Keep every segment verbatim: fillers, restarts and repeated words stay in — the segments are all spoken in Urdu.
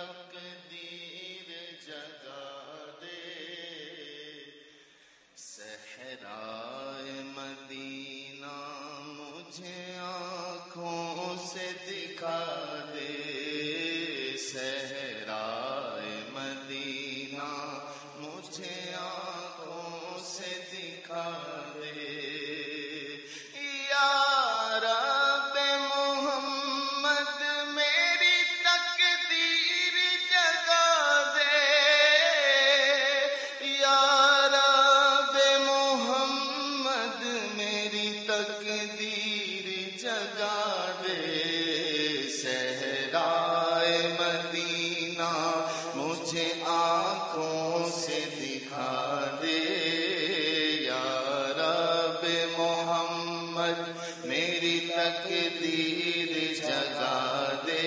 تقدیر جگا دے، صحرائے مدینہ مجھے آنکھوں سے دکھا دے، صحرائے مدینہ مجھے آنکھوں سے دکھا دے، یا رب محمد میری تقدیر جگا دے، یا رب محمد میری تقدیر جگا دے، صحرائے مدینہ مجھے آنکھوں سے دکھا دے، یا رب محمد میری تقدیر جگا دے،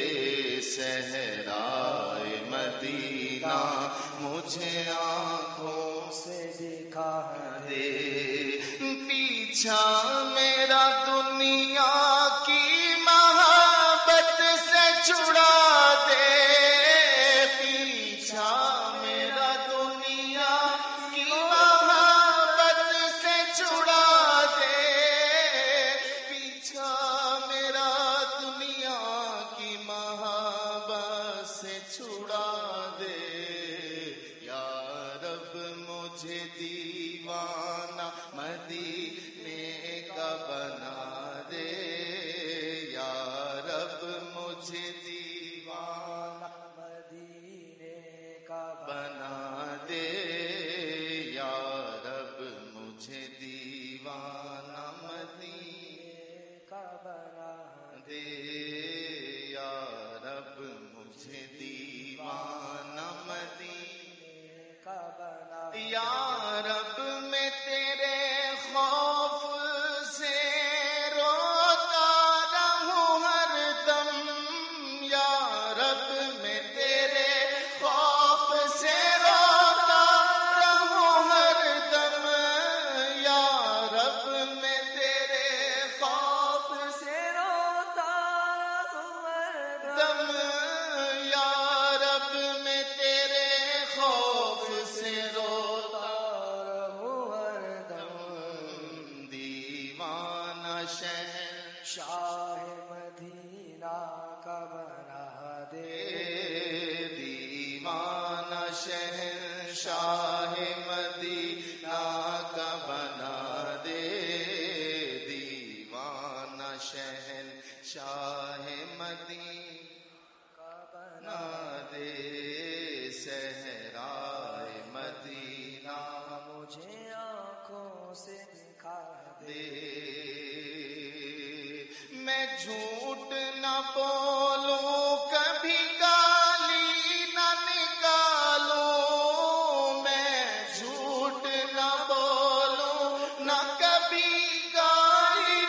صحرائے مدینہ مجھے آنکھوں سے دکھا دے، پیچھا میرا دنیا کی محبت سے چھڑا دے، پیچھا میرا دنیا کی محبت سے چھڑا دے، پیچھا میرا دنیا کی محبت سے چھڑا دے، یا رب مجھے دیوانہ مدینے کا بنا دے، یا رب مجھے دیوانہ مدینے کا بنا دے، یا رب مجھے دیوانہ مدینے کا بنا دے، یا رب مجھے دیوانہ مدینے کا بنا دے، یا رب میں تیرے خوف سے روتا رہوں ہر دم، یا رب میں تیرے خوف سے روتا رہوں ہر دم، یا رب میں تیرے خوف سے روتا رہوں ہر دم، یا رب میں تیرے خوف سے روتا رہوں ہر دم، دیوانہ شہر شاہ مدینہ کا بنا دے، دیوانہ شہر شاہ مدینہ کا بنا دے، دیوانہ شہر شاہ مدینہ کا بنا دے، صحرائے مدینہ مجھے آنکھوں سے دکھا دے، میں جھوٹ نہ بولوں کبھی گالی نہ نکالوں، میں جھوٹ نہ بولوں نہ کبھی گالی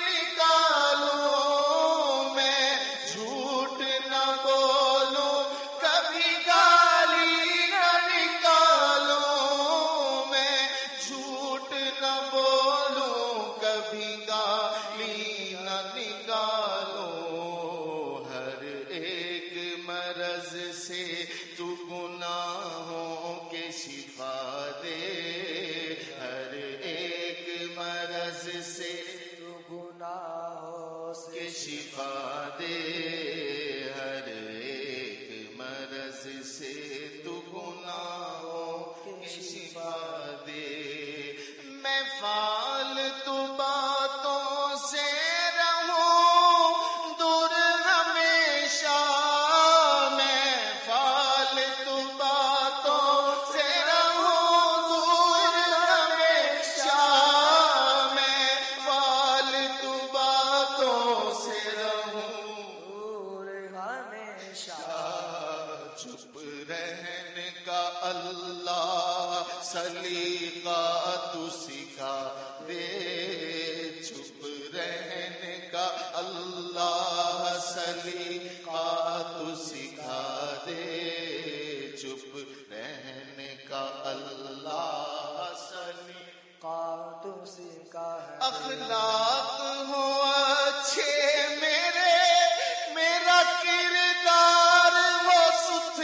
نکالوں، میں جھوٹ نہ بولوں کبھی گالی نہ نکالوں، میں جھوٹ نہ بولوں کبھی گالی نہ نکالوں، ہر ایک مرض سے تو گناہوں کے شفا دے، ہر ایک مرض سے تو گناہوں کے شفا دے، ہر ایک مرض سے تو گناہوں کے شفا دے، میں فالتو باتوں سے رہوں دور ہمیشہ، میں فالتو باتوں سے رہوں دور ہمیشہ، میں فالتو باتوں سے رہوں دور ہمیشہ، چپ رہنے کا اللہ سلیقہ تو سکھا دے، چپ رہنے کا اللہ سلیقہ تو سکھا دے، چپ رہنے کا اللہ سلیقہ تو سکھا دے، اخلاق ہو اچھے میرے، میرا کردار وہ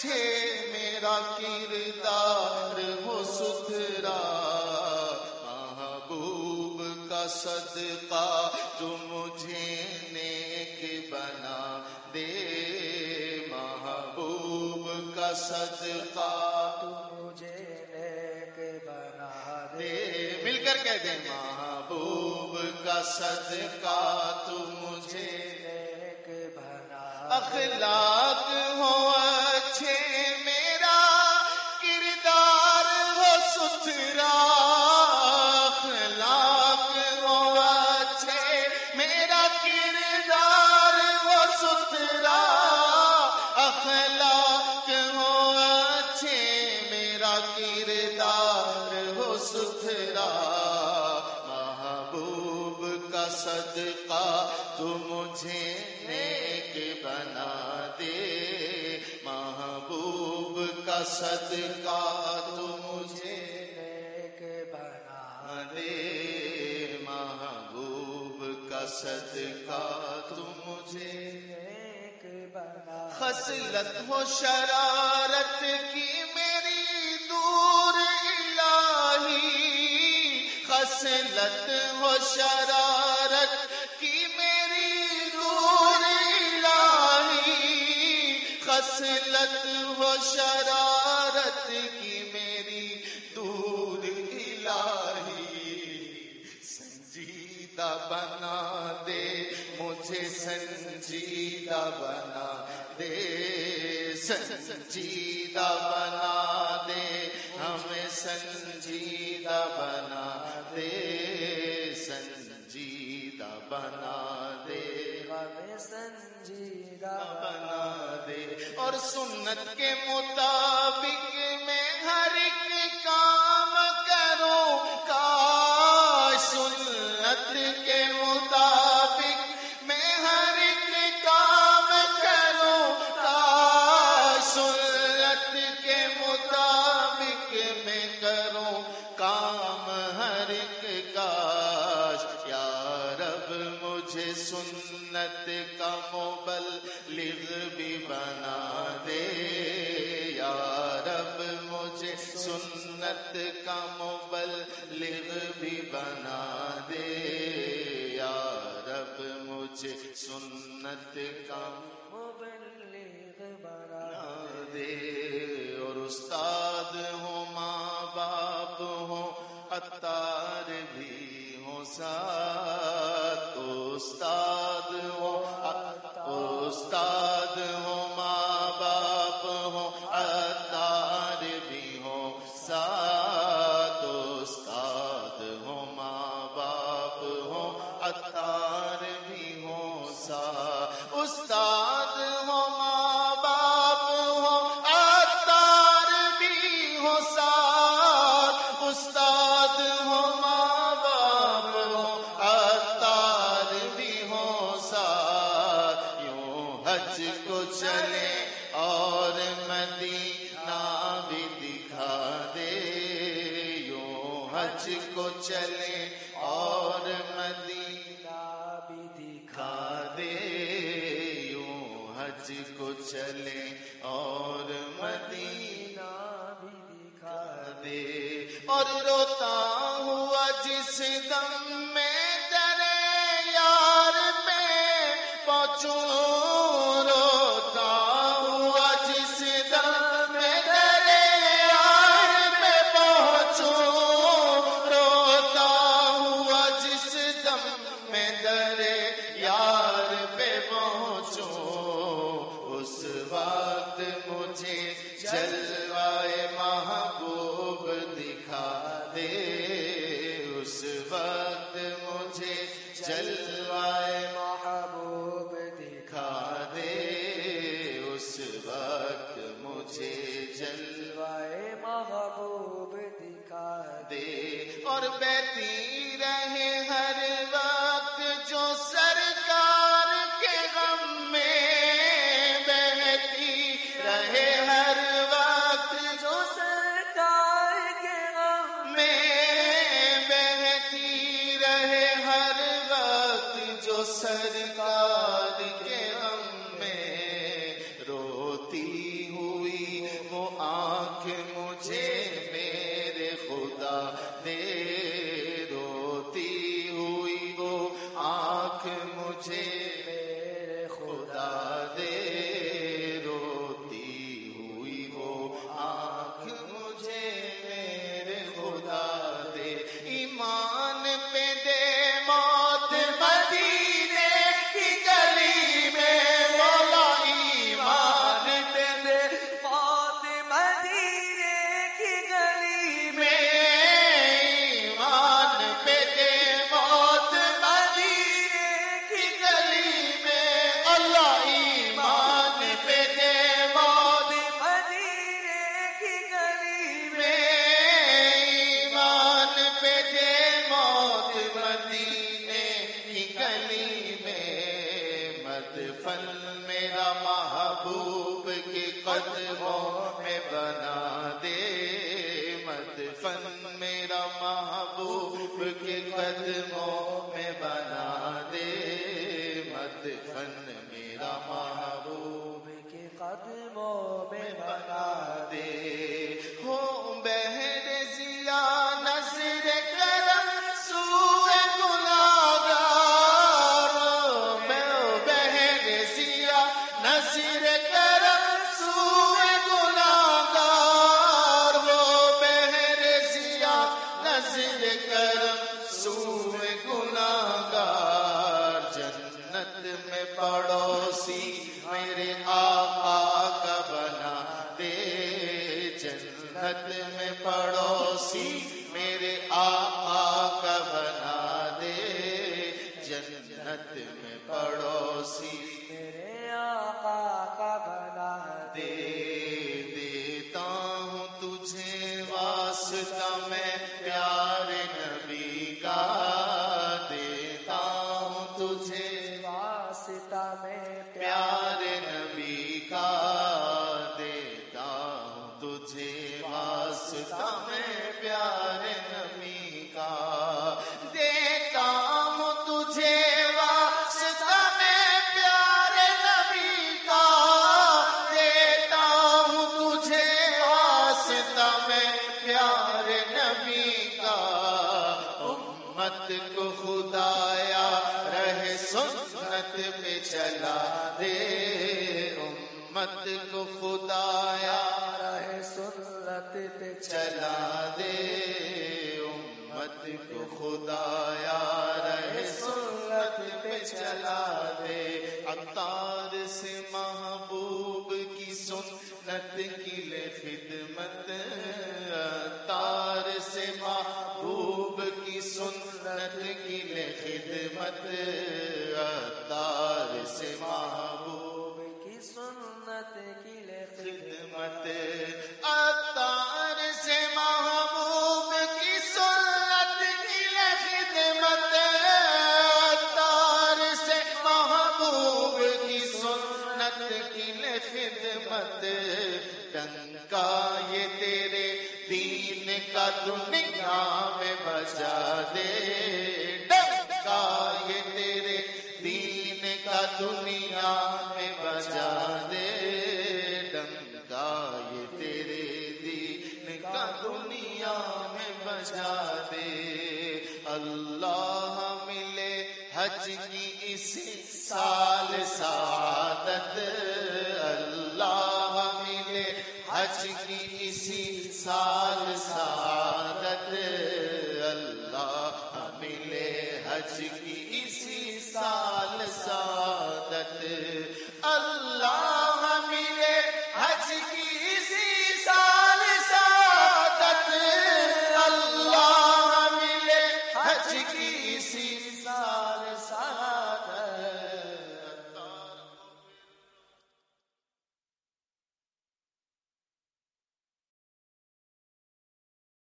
اچھے میرا کردار ہو ستھرا، محبوب کا صدقہ جو مجھے نیک بنا دے، محبوب کا صدقہ تو مجھے نیک بنا دے، مل کر کہہ دیں محبوب کا صدقہ تو مجھے نیک بنا اخلاق ہو اچھے میرا کردار ہو ستھرا، اخلاق ہو اچھے میرا کردار ہو ستھرا، اخلاق ہو اچھے میرا کردار ہو ستھرا، محبوب کا صدقہ تو مجھے نیک بنا دے، محبوب کا صدقہ تو مجھے نیک بنا دے، محبوب کا صدقہ تو مجھے نیک بنا خصلت ہو شرارت کی میری دور الہی، خصلت ہو شرارت کی میری دور الہی، خصلت ہو شرارت کی میری دور الہی، سنجیدہ بنا دے مجھے سنجیدہ بنا دے، سنجیدہ بنا دے ہمیں سنجیدہ بنا دے، سنجیدہ بنا دے ہمیں سنجیدہ بنا دے، اور سنت کے مطابق میں ہر ایک کام کروں، کاش سنت کے مطابق میں ہر ایک کام کروں، کاش سنت کے مطابق میں کروں کام ہر ایک، کاش یا رب مجھے سنت کا مبلغ بھی بنا دے، یا رب مجھے سنت کا مبلغ بھی بنا دے، یا رب مجھے سنت کا مبلغ بنا بنا دے، اور استاد ہوں ماں باپ ہوں عطار بھی ہوں ساتھ، استاد ہوں استاد ہوں ماں باپ ہوں عطار بھی ہوں ساتھ، استاد ہوں ماں باپ ہوں عطار بھی ہوں ساتھ، استاد ہوں ماں باپ ہوں عطار بھی ہوں ساتھ، استاد ہوں ماں باپ ہوں عطار بھی ہوں ساتھ، یوں حج کو چلے اور مدینہ بھی دکھا دے، یوں حج کو چلے اور مدینہ بھی دکھا دکھا دے، یوں حج کو چلے اور مدینہ بھی دکھا دے، اور روتا ہوا جس دم میں تیرے یار پہ پہنچوں، روتا ہوا جس دم میں تیرے یار پہ پہنچوں، روتا ہوا جس دم میں تیرے یار پہ پہنچوں، اس وقت مجھے جلوائے محبوب دکھا دے، اس وقت مجھے جلوائے محبوب دکھا دکھا دے، اس وقت مجھے جلوائے جلوائے محبوب دکھا دے، اور بہتی رہے ہر وقت جو سرکار کے غم میں، بہتی رہے ہر وقت جو سرکار کے غم میں، بہتی رہے ہر وقت جو سرکار کے غم میں، روتی ہوئی مجھے میرے خدا دے، روتی ہوئی وہ آنکھ مجھے میرے خدا دے، روتی ہوئی وہ آنکھ مجھے میرے خدا دے، ایمان پہ دے موت مدینے کی گلی میں، مولا ایمان پہ دے موت مدینے کی گلی میں، ایمان پہ دے موت مدینے کی گلی میں، اللہ ایمان پہ دے موت مدینے کی گلی میں، ایمان پہ دے موت مدینے کی گلی میں، مدفن میرا محبوب کے قدموں میں بنا دے، مدفن میرا محبوب کے قدموں میں بنا دے، مدفن میرا محبوب کے قدموں میں بنا دے، ہو بہر ضیا نظر کرم سوئے گناہگار، ہو بہر ضیا نظر کرم سوئے گناہگار، وہ بہر ضیا نظر کرم سوئے گناہگار، جنت میں پڑوسی میرے آقا کا بنا دے، جنت میں پڑوسی میرے آقا کا بنا دے، جنت میں پڑوسی میرے آقا کا بنا دے، دیتا ہوں تجھے واسطہ میں پیارے نبی کا، دیتا ہوں تجھے واسطہ میں پیارے نبی کا، دیتا ہوں تجھے واسطہ میں پیارے نبی کا، دیتا ہوں تجھے واسطہ میں پیارے نبی کا، دیتا ہوں تجھے واسطہ میں پیارے نبی کا، امت کو خدایا رہے سنت پہ چلا دے، امت کو خدایا رہے سنت پہ چلا دے، امت کو خدایا رہے سنت پہ چلا دے، عطار سے محبوب کی سنت کی لے خدمت، عطار سے محبوب کی سنت کی لے خدمت، عطار سے محبوب کی سنت کی لے خدمت، عطار سے محبوب کی سنت کی لے خدمت، عطار سے محبوب کی سنت کی لے خدمت، ڈنکا یہ تیرے دین کا دنیا میں بجا دے، ڈنکا یہ تیرے دین کا دنیا میں بجا دے، ڈنکا یہ تیرے دین کا دنیا میں بجا دے، اللہ ملے حج کی اسی سال سعادت، اللہ ملے حج کی اسی سال سعادت،